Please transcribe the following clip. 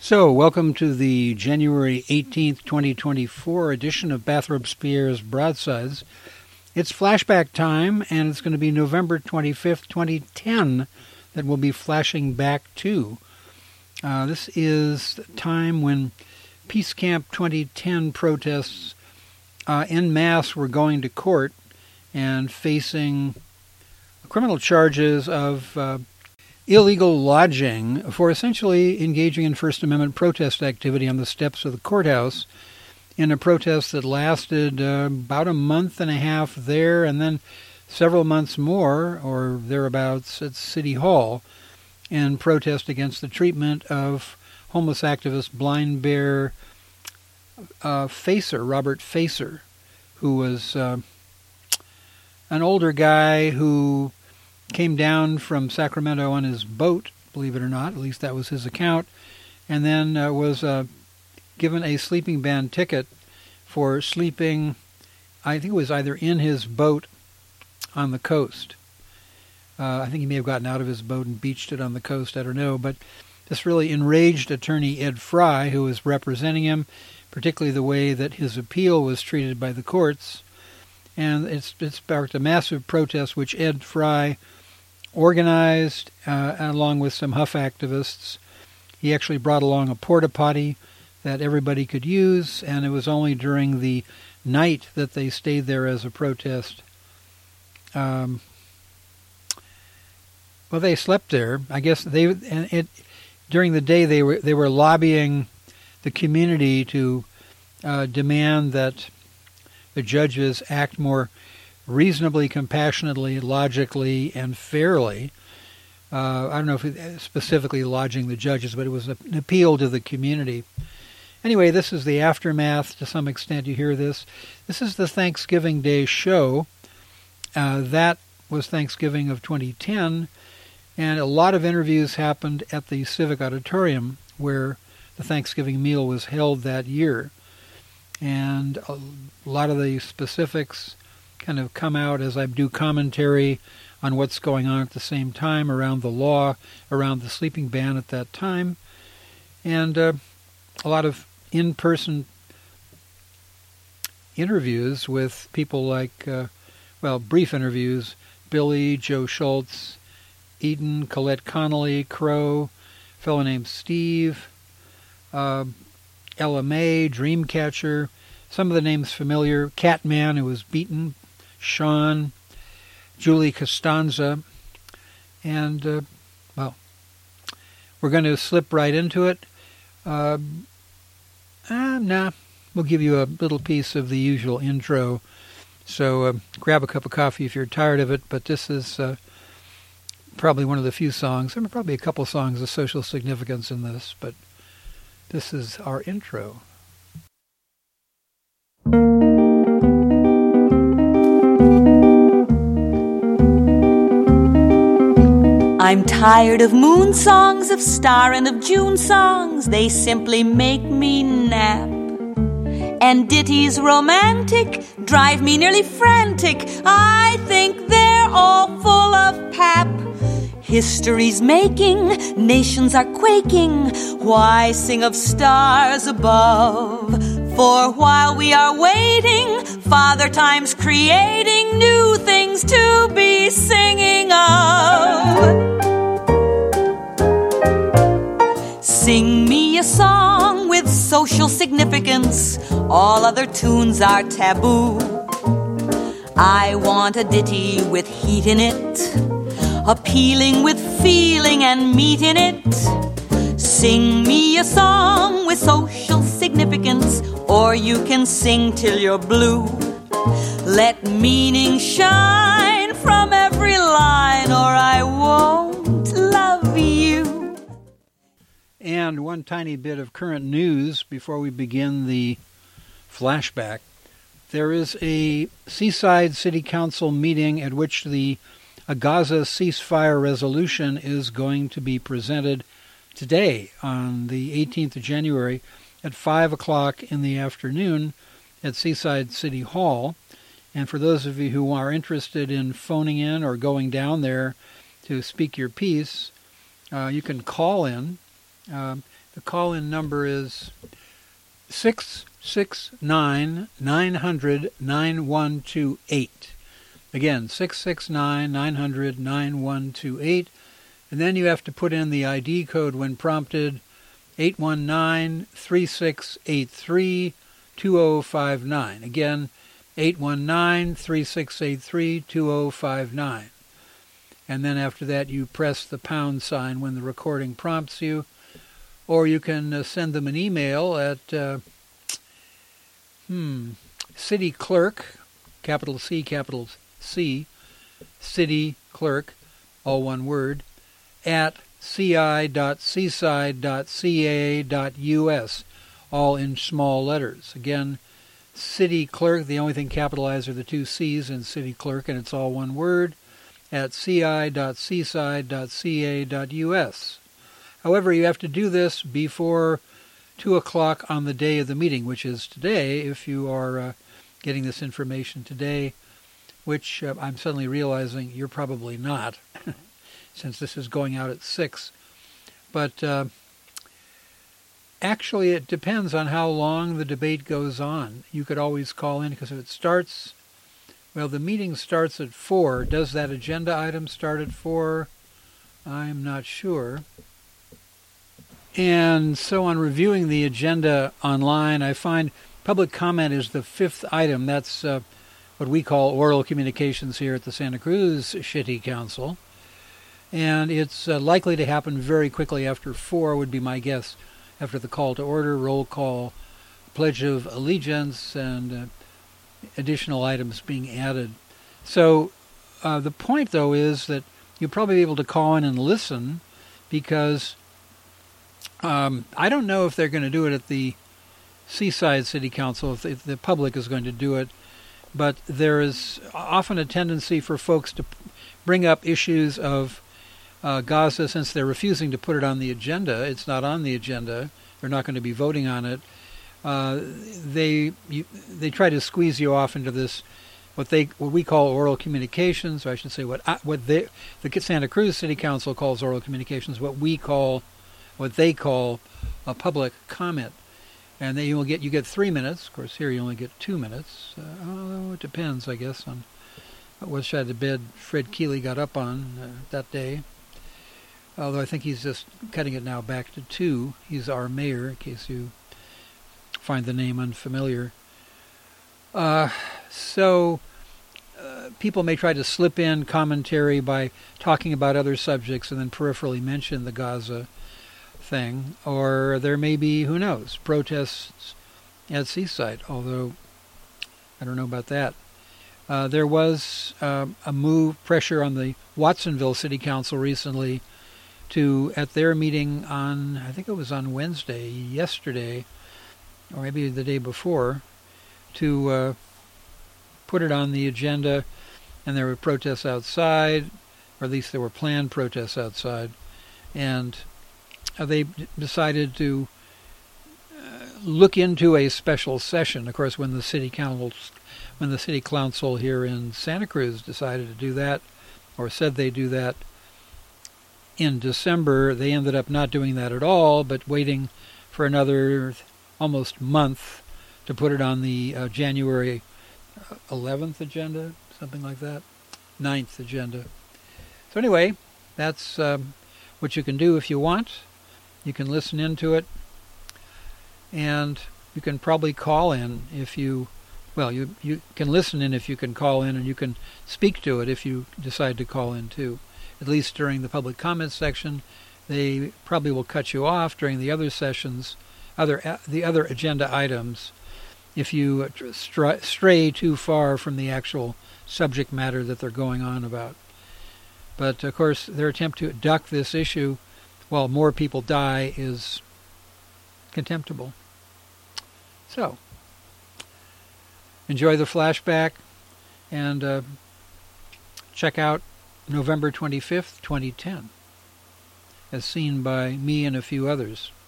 So, welcome to the January 18th, 2024 edition of Bathrobe Spears Broadsides. It's flashback time, and it's going to be November 25th, 2010 that we'll be flashing back to. This is the time when Peace Camp 2010 protests en masse were going to court and facing criminal charges of illegal lodging for essentially engaging in First Amendment protest activity on the steps of the courthouse in a protest that lasted about a month and a half there and then several months more or thereabouts at City Hall in protest against the treatment of homeless activist Blind Bear Facer, Robert Facer, who was an older guy who came down from Sacramento on his boat, believe it or not, at least that was his account, and then was given a sleeping ban ticket for sleeping, I think it was either in his boat on the coast. I think he may have gotten out of his boat and beached it on the coast, I don't know, but this really enraged attorney Ed Fry, who was representing him, particularly the way that his appeal was treated by the courts, and it sparked a massive protest which Ed Fry organized along with some Huff activists. He actually brought along a porta potty that everybody could use, and it was only during the night that they stayed there as a protest. Well, they slept there. I guess during the day they were lobbying the community to demand that the judges act more reasonably, compassionately, logically, and fairly. I don't know if specifically lodging the judges, but it was an appeal to the community. Anyway, this is the aftermath. To some extent, you hear this. This is the Thanksgiving Day show. That was Thanksgiving of 2010, and a lot of interviews happened at the Civic Auditorium where the Thanksgiving meal was held that year. And a lot of the specifics kind of come out as I do commentary on what's going on at the same time around the law, around the sleeping ban at that time, and a lot of in-person interviews with people like, brief interviews, Billy, Joe Schultz, Eden, Colette Connolly, Crow, a fellow named Steve, Ella May, Dreamcatcher, some of the names familiar, Catman, who was beaten, Sean, Julie Costanza, and, we're going to slip right into it. We'll give you a little piece of the usual intro, so grab a cup of coffee if you're tired of it, but this is probably one of the few songs, there are probably a couple songs of social significance in this, but this is our intro. I'm tired of moon songs, of star and of June songs. They simply make me nap. And ditties romantic drive me nearly frantic. I think they're all full of pap. History's making, nations are quaking. Why sing of stars above? For while we are waiting, Father Time's creating new things to be singing of. Sing me a song with social significance. All other tunes are taboo. I want a ditty with heat in it, appealing with feeling and meat in it. Sing me a song with social significance, or you can sing till you're blue. Let meaning shine from every line, or I won't love you. And one tiny bit of current news before we begin the flashback. There is a Seaside City Council meeting at which the Gaza ceasefire resolution is going to be presented today on the 18th of January at 5 o'clock in the afternoon at Seaside City Hall. And for those of you who are interested in phoning in or going down there to speak your piece, you can call in. The call-in number is 669-900-9128. Again, 669-900-9128. And then you have to put in the ID code when prompted, 819-3683-2059. Again, 819-3683-2059. And then after that, you press the pound sign when the recording prompts you. Or you can send them an email at City Clerk, capital C, capital C, City Clerk, all one word, at ci.seaside.ca.us, all in small letters. Again, City Clerk, the only thing capitalized are the two C's in City Clerk, and it's all one word, at ci.seaside.ca.us. However, you have to do this before 2 o'clock on the day of the meeting, which is today, if you are getting this information today, which I'm suddenly realizing you're probably not, since this is going out at 6. But actually, it depends on how long the debate goes on. You could always call in, because if it starts, well, the meeting starts at 4. Does that agenda item start at 4? I'm not sure. And so on reviewing the agenda online, I find public comment is the 5th item. That's what we call oral communications here at the Santa Cruz City Council. And it's likely to happen very quickly after 4, would be my guess, after the call to order, roll call, Pledge of Allegiance, and additional items being added. So the point, though, is that you'll probably be able to call in and listen, because I don't know if they're going to do it at the Seaside City Council, if the public is going to do it, but there is often a tendency for folks to bring up issues of Gaza, since they're refusing to put it on the agenda. It's not on the agenda. They're not going to be voting on it. They try to squeeze you off into this what we call oral communications, or I should say what the Santa Cruz City Council calls oral communications, what they call a public comment. And then you get 3 minutes. Of course, here you only get 2 minutes. Although it depends, I guess, on what side of the bed Fred Keeley got up on that day. Although I think he's just cutting it now back to 2. He's our mayor, in case you find the name unfamiliar. So people may try to slip in commentary by talking about other subjects and then peripherally mention the Gaza thing. Or there may be, who knows, protests at Seaside, although I don't know about that. There was a pressure on the Watsonville City Council recently at their meeting on, I think it was on Wednesday, yesterday, or maybe the day before, to put it on the agenda, and there were protests outside, or at least there were planned protests outside, and they decided to look into a special session. Of course, when the city council here in Santa Cruz decided to do that, or said they do that, in December, they ended up not doing that at all, but waiting for another almost month to put it on the January 11th agenda, something like that, 9th agenda. So anyway, that's what you can do if you want. You can listen into it, and you can probably call in if you can listen in if you can call in, and you can speak to it if you decide to call in too. At least during the public comments section. They probably will cut you off during the other sessions, the other agenda items, if you stray too far from the actual subject matter that they're going on about. But of course, their attempt to duck this issue while more people die is contemptible. So, enjoy the flashback, and check out November 25th, 2010, as seen by me and a few others.